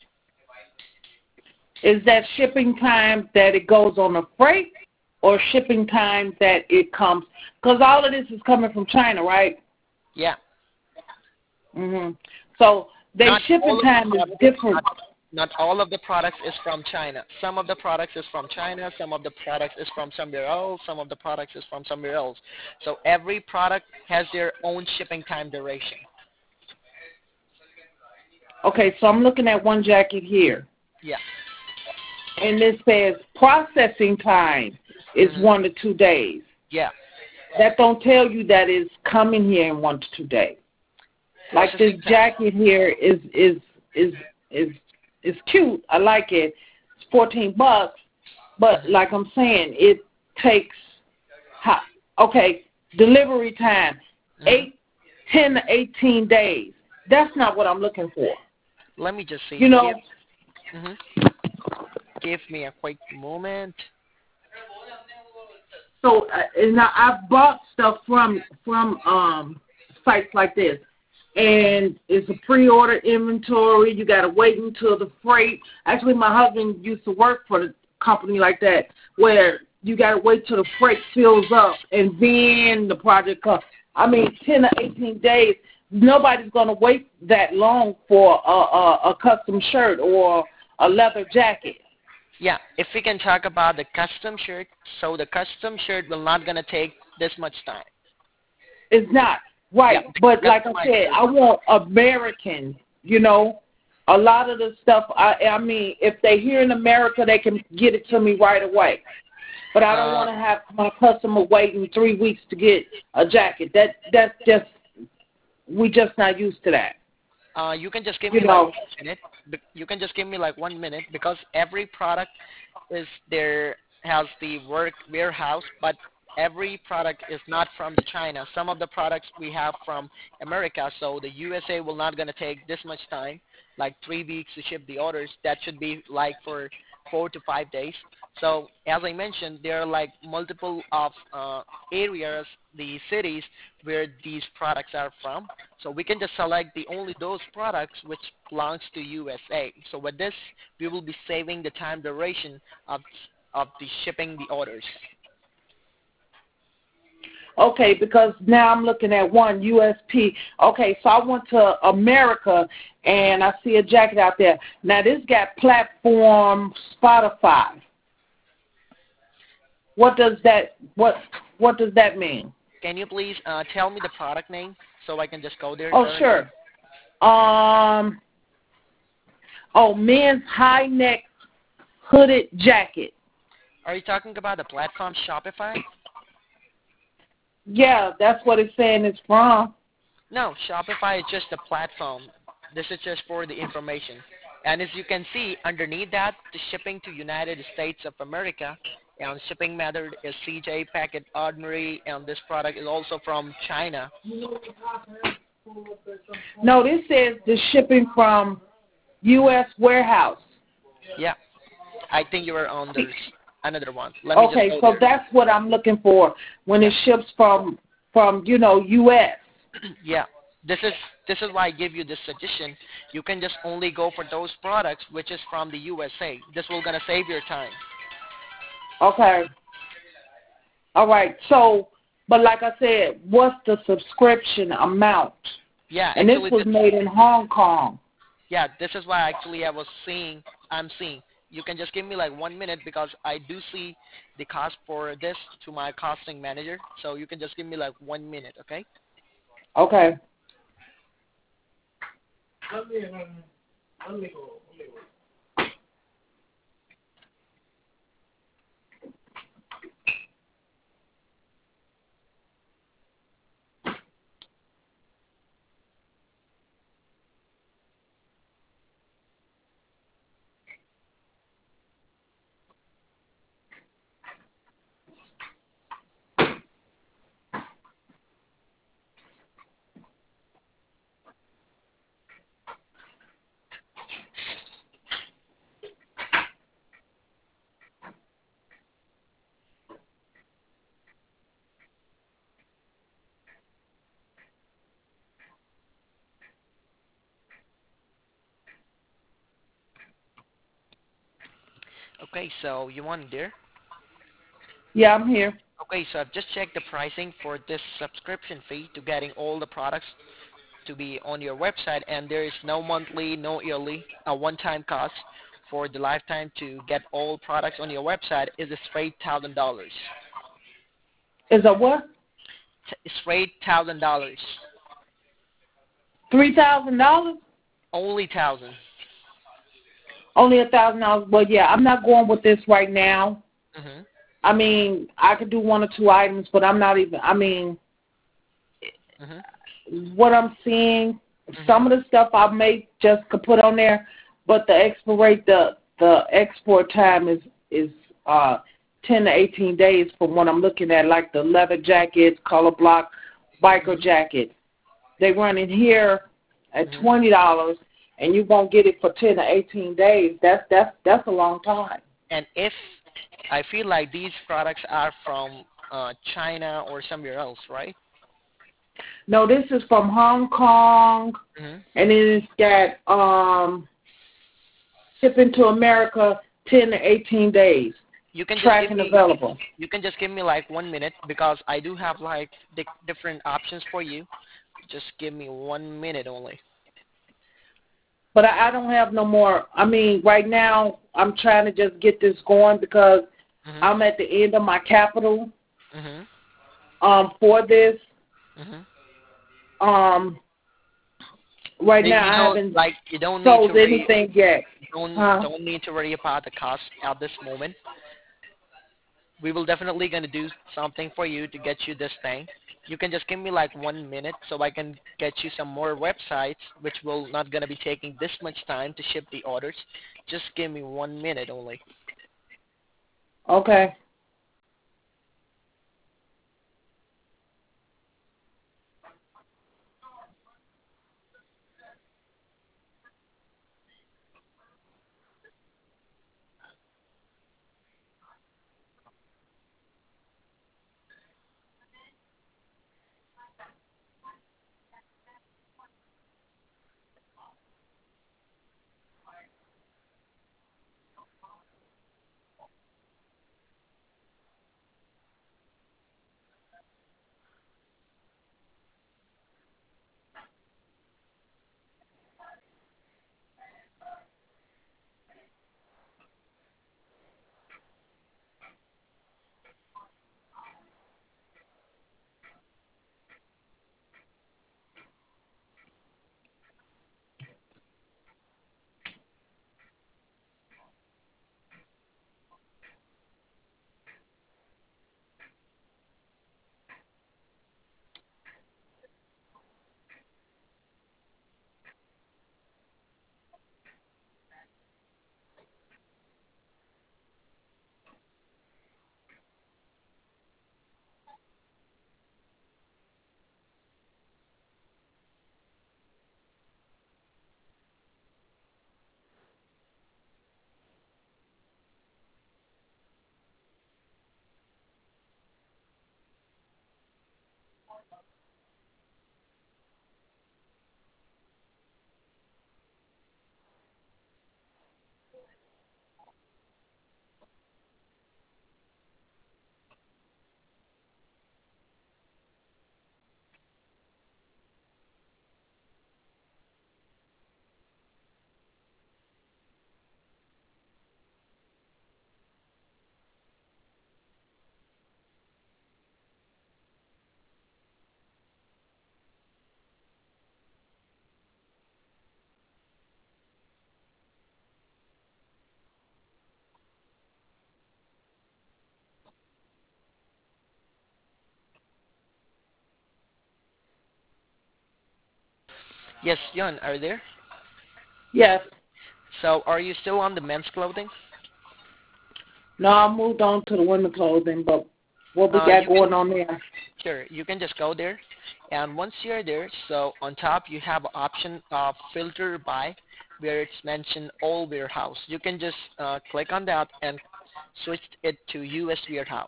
Is that shipping time that it goes on a freight or shipping time that it comes? Because all of this is coming from China, right? Yeah. Mhm. So the Not shipping all of time the is products, different. not, not all of the products is from China. Some of the products is from China. Some of the products is from somewhere else. Some of the products is from somewhere else. So every product has their own shipping time duration. Okay, so I'm looking at one jacket here. Yeah. And it says processing time is Mhm. one to two days. Yeah. That don't tell you that it's coming here in one to two days. Like this Processing time. jacket here is is is is is cute. I like it. It's fourteen bucks, but like I'm saying, it takes how, okay delivery time Mhm. eight, ten to eighteen days. That's not what I'm looking for. Let me just see. You know. Give, mhm. Give me a quick moment. So uh, and I, I've bought stuff from from um sites like this, and it's a pre-order inventory. You got to wait until the freight. Actually, my husband used to work for the company like that, where you got to wait till the freight fills up, and then the project comes. I mean, ten to eighteen days. Nobody's gonna wait that long for a, a, a custom shirt or a leather jacket. Yeah, if we can talk about the custom shirt, so the custom shirt will not gonna take this much time. It's not right, Yeah, but like I customized said, shirt. I want American. You know, a lot of the stuff. I, I mean, if they here in America, they can get it to me right away. But I don't Uh, want to have my customer waiting three weeks to get a jacket. That that's just we just not used to that. Uh, you can just give You me like know. one minute. Be- You can just give me like one minute because every product is there has the work warehouse, but every product is not from the China. Some of the products we have from America, so the U S A will not gonna take this much time, like three weeks to ship the orders. That should be like for four to five days. So as I mentioned, there are like multiple of uh, areas, the cities where these products are from. So we can just select the only those products which belongs to U S A. So with this, we will be saving the time duration of of the shipping the orders. Okay, because now I'm looking at one U S P. Okay, so I went to America and I see a jacket out there. Now this got platform Spotify. What does that what what does that mean? Can you please uh, tell me the product name so I can just go there? Oh directly? sure. Um oh men's high neck hooded jacket. Are you talking about the platform Shopify? Yeah, that's what it's saying it's from. No, Shopify is just a platform. This is just for the information. And as you can see, underneath that, the shipping to United States of America, and shipping method is C J Packet Ordinary, and this product is also from China. No, this says the shipping from U S warehouse. Yeah, I think you were on the another one. Let me just Okay, go so there. that's what I'm looking for when it ships from from you know U S. Yeah, this is this is why I give you this suggestion. You can just only go for those products which is from the U S A. This will gonna save your time. Okay. All right. So, but like I said, what's the subscription amount? Yeah, And this actually, was this, made in Hong Kong. yeah, this is why actually I was seeing. I'm seeing. You can just give me like one minute because I do see the cost for this to my costing manager. So you can just give me like one minute, okay? Okay. Okay, so you want it there? Yeah, I'm here. Okay, so I've just checked the pricing for this subscription fee to getting all the products to be on your website, and there is no monthly, no yearly, a one-time cost for the lifetime to get all products on your website is a straight thousand dollars. Is a what? Straight thousand dollars. Three thousand dollars? Only thousand. Only a thousand dollars. Well, yeah, I'm not going with this right now. Mhm. I mean, I could do one or two items, but I'm not even. I mean, Mhm. what I'm seeing, Mhm. some of the stuff I may just could put on there, but the export the the export time is is uh ten to eighteen days from what I'm looking at, like the leather jackets, color block, biker Mhm. jackets. They run in here at Mhm. twenty dollars, and you won't get it for ten to eighteen days. That's that's that's a long time. And if I feel like these products are from uh, China or somewhere else, right? No, this is from Hong Kong, Mhm. and then it's got um shipping to America ten to eighteen days. You can just give Tracking me available. you can just give me like one minute because I do have like di- different options for you. Just give me one minute only. But I, I don't have no more. I mean, right now I'm trying to just get this going because Mhm. I'm at the end of my capital Mhm. um, for this. Mhm. Um, right Maybe now you I don't haven't like you don't need to sold worry anything yet. don't Huh? don't need to worry about the cost at this moment. We will definitely gonna do something for you to get you this thing. You can just give me like one minute so I can get you some more websites, which will not gonna be taking this much time to ship the orders. Just give me one minute only. Okay. Yes, Yon, are you there? Yes. So are you still on the men's clothing? No, I moved on to the women clothing, but what we Uh, got you can going on there? Sure, you can just go there, and once you're there, so on top you have an option of filter by, where it's mentioned all warehouse. You can just uh, click on that and switch it to U S warehouse.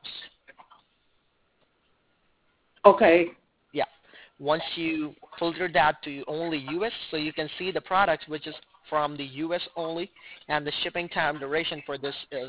Okay. Yeah. Once you filter that to only U S, so you can see the products which is from the U S only, and the shipping time duration for this is.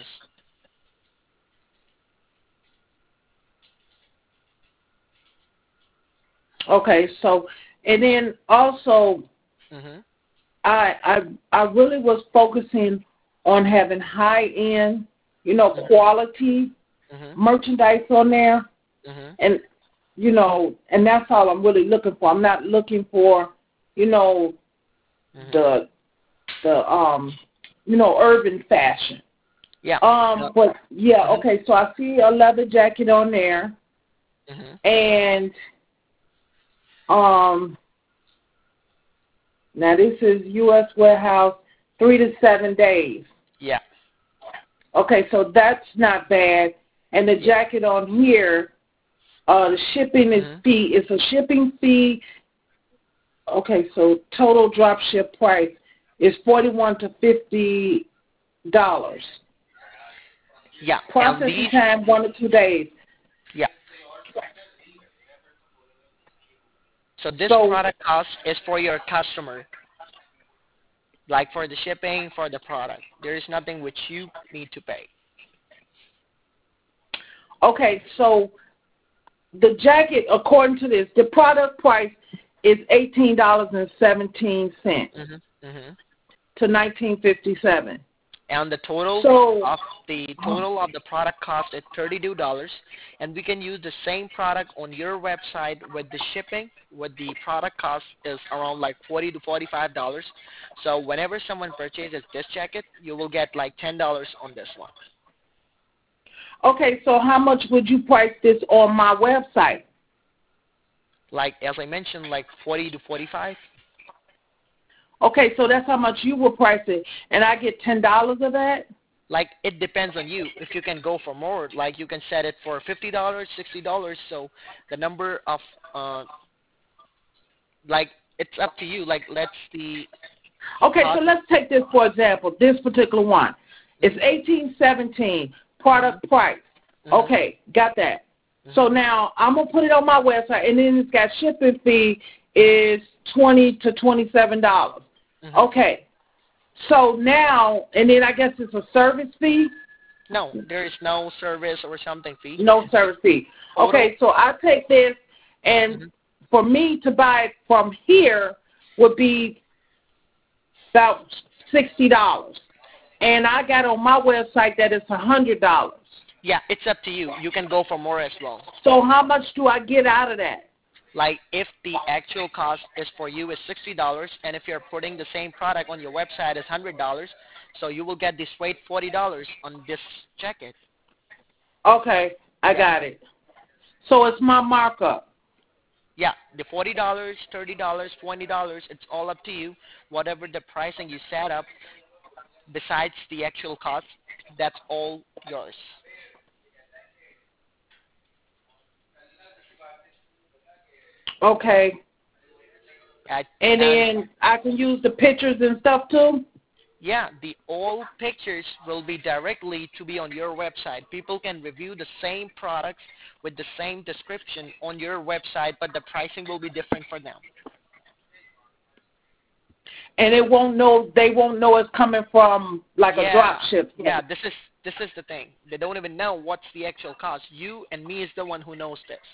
Okay. So, and then also, Mhm. I I I really was focusing on having high end, you know, Mhm. quality Mhm. merchandise on there, Mhm. and you know, and that's all I'm really looking for. I'm not looking for, you know, Mm-hmm. the the um you know urban fashion. Yeah. Um, No. but yeah, Mm-hmm. okay. So I see a leather jacket on there, Mm-hmm. and um, now this is U S warehouse, three to seven days. Yeah. Okay, so that's not bad. And the jacket on here, uh, the shipping is Mm-hmm. fee. It's a shipping fee. Okay, so total drop ship price is forty-one to fifty dollars. Yeah. And Processing these. time one to two days. Yeah. So this So product cost is for your customer, like for the shipping, for the product. There is nothing which you need to pay. okay, so the jacket, according to this, the product price is eighteen dollars and seventeen cents Mm-hmm. Mm-hmm. to nineteen fifty-seven. And the total So of the total of the product cost is thirty-two dollars, and we can use the same product on your website with the shipping. With the product cost is around like forty to forty-five dollars. So whenever someone purchases this jacket, you will get like ten dollars on this one. okay, so how much would you price this on my website? Like as I mentioned, like forty to forty-five. Okay, so that's how much you will price it, and I get ten dollars of that? Like it depends on you. If you can go for more, like you can set it for fifty dollars, sixty dollars. So the number of uh, like it's up to you. Like let's the Okay, cost. so let's take this for example, this particular one. It's eighteen seventeen product price. Mhm. Okay, got that. Mhm. So now I'm going to put it on my website, and then it's got shipping fee is twenty to twenty-seven dollars. Mhm. Okay. So now, and then I guess it's a service fee? No, there is no service or something fee. No service fee. Okay, so I take this, and Mhm. for me to buy it from here would be about sixty dollars. And I got on my website that it's one hundred dollars. Yeah, it's up to you. You can go for more as well. So how much do I get out of that? Like if the actual cost is for you is sixty dollars, and if you're putting the same product on your website is one hundred dollars, so you will get this straight forty dollars on this jacket. Okay, I Yeah. got it. So it's my markup. Yeah, the forty dollars, thirty dollars, twenty dollars, it's all up to you. Whatever the pricing you set up, besides the actual cost, that's all yours. Okay. At, And then I can use the pictures and stuff too? yeah, the all pictures will be directly to be on your website. People can review the same products with the same description on your website, but the pricing will be different for them. And it won't know, they won't know it's coming from like yeah, a drop ship. Yeah, this is this is the thing. They don't even know what's the actual cost. You and me is the one who knows this.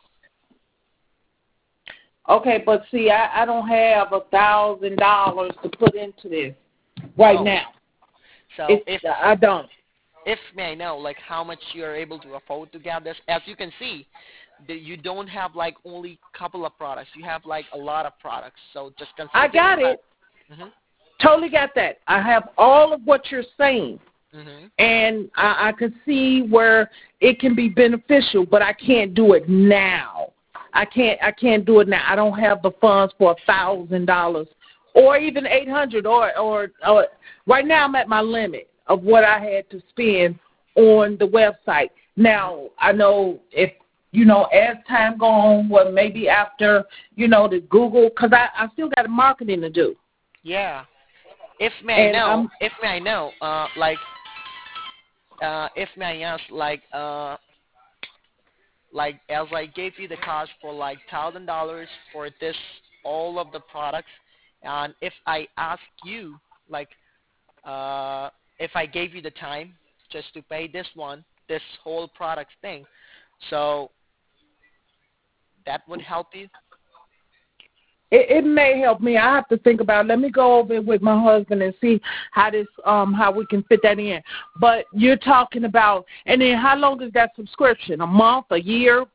Okay, but see, I, I don't have a thousand dollars to put into this right Oh. now. So It's, if I don't. if may I know like how much you're able to afford to get this, as you can see, that you don't have like only a couple of products. You have like a lot of products. So just consider. I got it. Mhm. Totally got that. I have all of what you're saying. Mhm. And I, I can see where it can be beneficial, but I can't do it now. I can't. I can't do it now. I don't have the funds for a thousand dollars, or even eight hundred, or, or or right now I'm at my limit of what I had to spend on the website. Now I know if you know as time goes on, well maybe after you know the Google, because I I still got marketing to do. Yeah. If may I And know, I'm- if may I know, uh, like, uh, if may I ask, like, uh, like as I gave you the cost for like thousand dollars for this, all of the products, and if I ask you, like, uh, if I gave you the time just to pay this one, this whole product thing, so that would help you. It, it may help me. I have to think about it. Let me go over it with my husband and see how this um how we can fit that in. But you're talking about, and then how long is that subscription? A month, a year?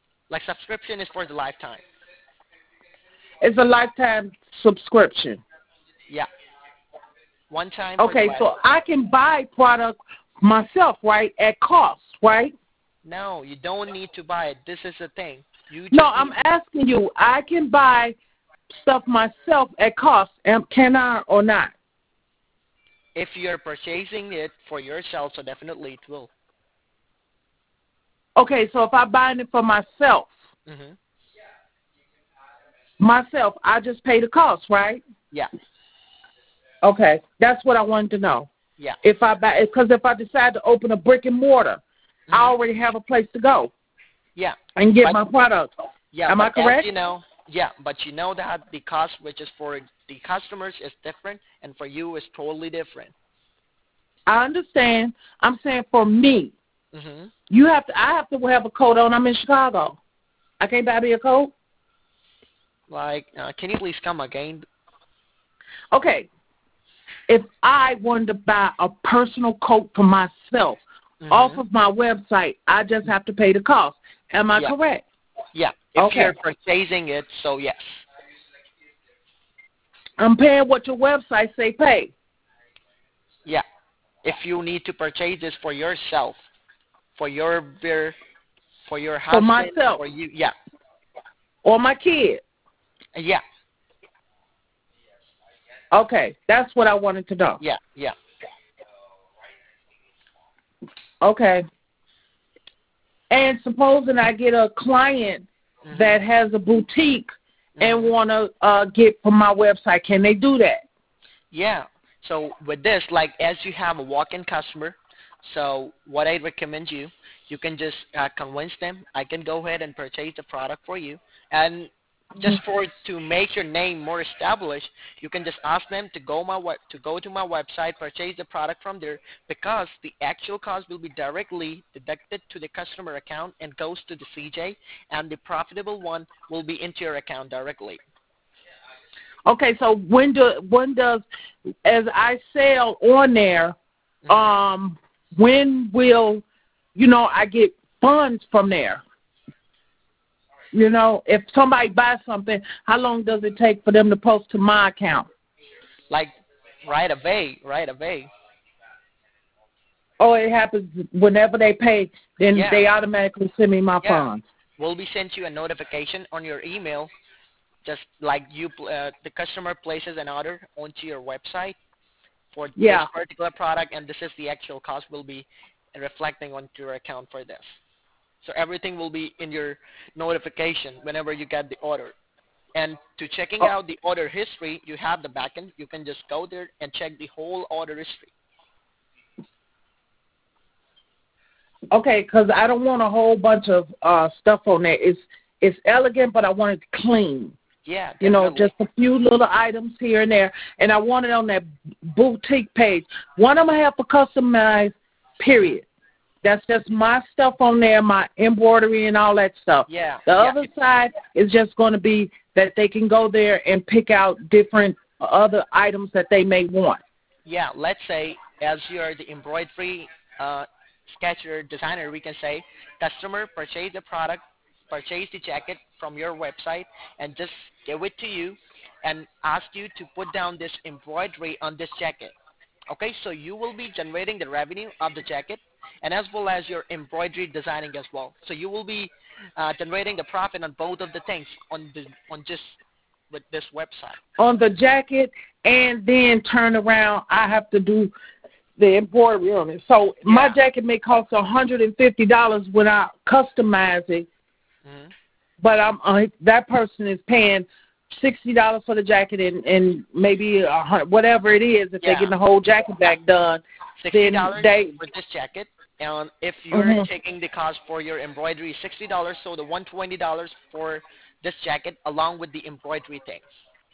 Like subscription is for the lifetime. It's a lifetime subscription. Yeah. One time for Okay, the so website. I can buy product myself, right, at cost, right? No, you don't need to buy it. This is the thing. You No, just need, I'm asking you. I can buy stuff myself at cost. Am- Can I or not? if you're purchasing it for yourself, so definitely it will. Okay, so if I'm buying it for myself, Mhm. myself, I just pay the cost, right? Yeah. Okay, that's what I wanted to know. Yeah. If I buy, because if I decide to open a brick and mortar, I Mhm. already have a place to go Yeah. and get But my products. yeah, Am I but as correct? you know, yeah, but you know that the cost which is for the customers is different and for you is totally different. I understand. I'm saying for me, Mhm. you have to. I have to have a coat on. I'm in Chicago. I can't buy me a coat. Like, uh, can you please come again? Okay, if I wanted to buy a personal coat for myself off Mhm. of my website, I just have to pay the cost. Am I Yeah. correct? Yeah. If Okay. you're purchasing it, so yes. I'm paying what your website say pay. Yeah. If you need to purchase this for yourself, for your beer, for your For husband, myself for you, yeah. or my kid. Yeah. Okay, that's what I wanted to know. Yeah. Yeah. Okay. And supposing I get a client Mhm. that has a boutique and Mhm. want to uh, get from my website, can they do that? Yeah. So with this, like as you have a walk-in customer, so what I recommend you, you can just uh, convince them. I can go ahead and purchase the product for you, and just for to make your name more established, you can just ask them to go my web, to go to my website, purchase the product from there, because the actual cost will be directly deducted to the customer account and goes to the C J, and the profitable one will be into your account directly. Okay, so when do when does as I sell on there, Mhm. um, when will you know I get funds from there? You know, if somebody buys something, how long does it take for them to post to my account? Like right away, right away. Oh, it happens whenever they pay, then Yeah, they automatically send me my yeah. funds. We'll be sent you a notification on your email, just like you, pl- uh, the customer places an order onto your website for this Yeah. particular product, and this is the actual cost will be reflecting onto your account for this. So everything will be in your notification whenever you get the order. And to checking Oh, out the order history, you have the backend. You can just go there and check the whole order history. okay, because I don't want a whole bunch of uh, stuff on there. It's it's elegant, but I want it clean. Yeah, You know, definitely. just a few little items here and there, and I want it on that boutique page. One I'm gonna have for customized. Period. That's just my stuff on there, my embroidery and all that stuff. Yeah, The yeah. other side is just going to be that they can go there and pick out different other items that they may want. Yeah, let's say as you're the embroidery uh, sketcher designer, we can say customer purchase the product, purchase the jacket from your website, and just give it to you and ask you to put down this embroidery on this jacket. Okay, so you will be generating the revenue of the jacket and as well as your embroidery designing as well. So you will be uh, generating the profit on both of the things on the on just with this website. On the jacket, and then turn around, I have to do the embroidery on it. So my Yeah. jacket may cost one hundred fifty dollars when I customize it, Hmm. but I'm uh, that person is paying sixty dollars for the jacket and, and maybe a hundred, whatever it is. If they Yeah. get the whole jacket back done, Sixty then dollars they. for this jacket, and if you're Mhm. taking the cost for your embroidery, sixty dollars. So the one twenty dollars for this jacket along with the embroidery things.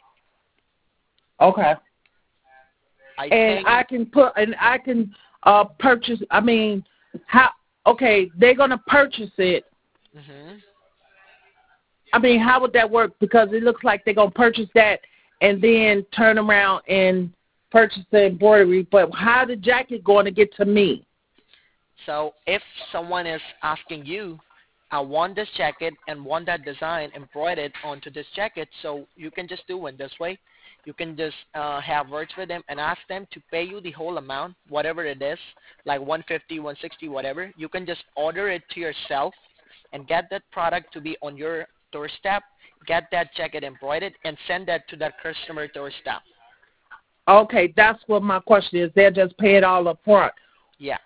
Okay. I And think. I can put and I can uh purchase. I mean, how? Okay, they're gonna purchase it. Hmm. I mean, how would that work? Because it looks like they're gonna purchase that and then turn around and purchase the embroidery. But how the jacket going to get to me? So if someone is asking you, I want this jacket and want that design embroidered onto this jacket, so you can just do it this way. You can just uh, have words with them and ask them to pay you the whole amount, whatever it is, like one fifty, one sixty, whatever. You can just order it to yourself and get that product to be on your doorstep, get that jacket embroidered, and send that to that customer doorstep. Okay, that's what my question is. They'll just pay it all up front. Yeah.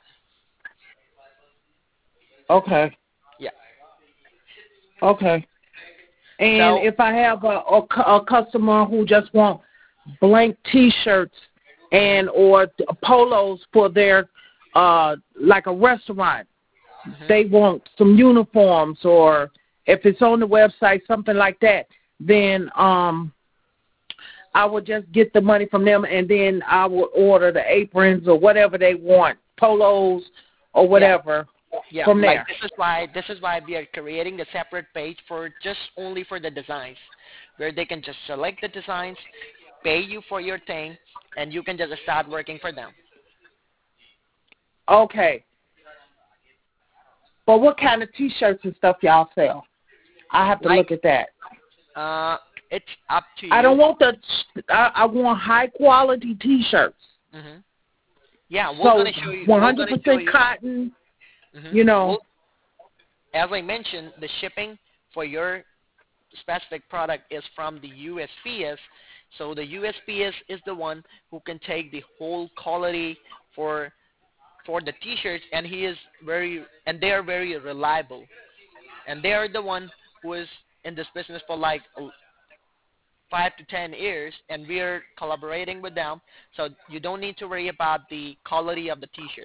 Okay. Yeah. Okay. And So, if I have a, a, cu- a customer who just want blank T-shirts and or polos for their uh like a restaurant, mhm. they want some uniforms, or if it's on the website, something like that, then um I would just get the money from them, and then I would order the aprons or whatever they want, polos or whatever. Yeah, from like there. this is why this is why we are creating a separate page for just only for the designs, where they can just select the designs, pay you for your thing, and you can just start working for them. Okay. But what kind of T-shirts and stuff y'all sell? I have to Like, look at that. Uh, it's up to you. I don't want the. I, I want high quality T-shirts. Mm-hmm. Yeah, we're so gonna show you. one We're hundred gonna show percent you. cotton. Mhm. You know. We'll- as I mentioned, the shipping for your specific product is from the U S P S. So the U S P S is the one who can take the whole quality for for the T-shirts, and he is very and they are very reliable, and they are the one who is in this business for like five to ten years, and we are collaborating with them, so you don't need to worry about the quality of the T-shirt.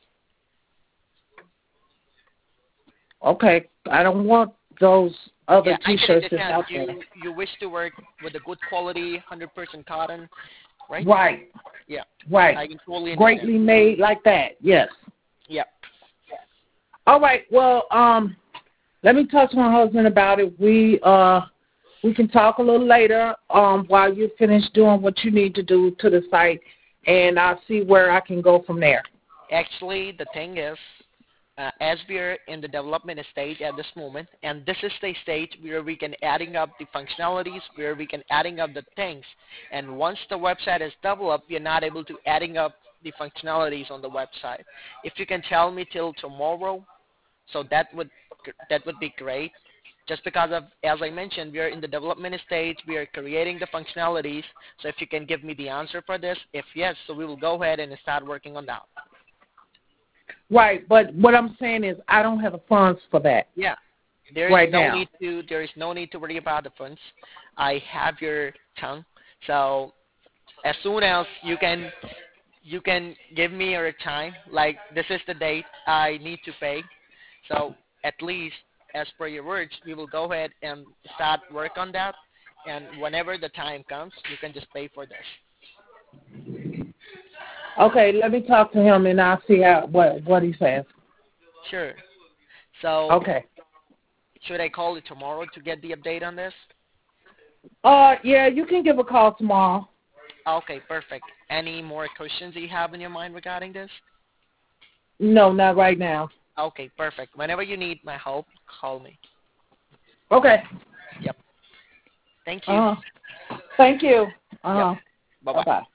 Okay, I don't want those other Yeah, I can T-shirts that's understand. out there. You you wish to work with a good quality, one hundred percent cotton, right? Right. Yeah. Right. I can totally understand. Greatly made like that. Yes. Yeah. All right. Well, um, let me talk to my husband about it. We uh, we can talk a little later. Um, while you finish doing what you need to do to the site, and I'll see where I can go from there. Actually, the thing is, uh, as we're in the development stage at this moment, and this is the stage where we can adding up the functionalities, where we can adding up the things, and once the website is developed, we're not able to adding up the functionalities on the website. If you can tell me till tomorrow, so that would that would be great. Just because of, as I mentioned, we are in the development stage, we are creating the functionalities. So if you can give me the answer for this, if yes, so we will go ahead and start working on that. Right, but what I'm saying is I don't have the funds for that. Yeah, there is right no now. need to. There is no need to worry about the funds. I have your tongue, so as soon as you can, you can give me your time. Like this is the date I need to pay. So at least, as per your words, we will go ahead and start work on that. And whenever the time comes, you can just pay for this. Okay, let me talk to him and I'll see how what what he says. Sure. So Okay. should I call you tomorrow to get the update on this? Uh, yeah, you can give a call tomorrow. Okay, perfect. Any more questions that you have in your mind regarding this? No, not right now. Okay, perfect. Whenever you need my help, call me. Okay. Yep. Thank you. Uh, thank you. Uh, Yep. Bye-bye. Bye-bye.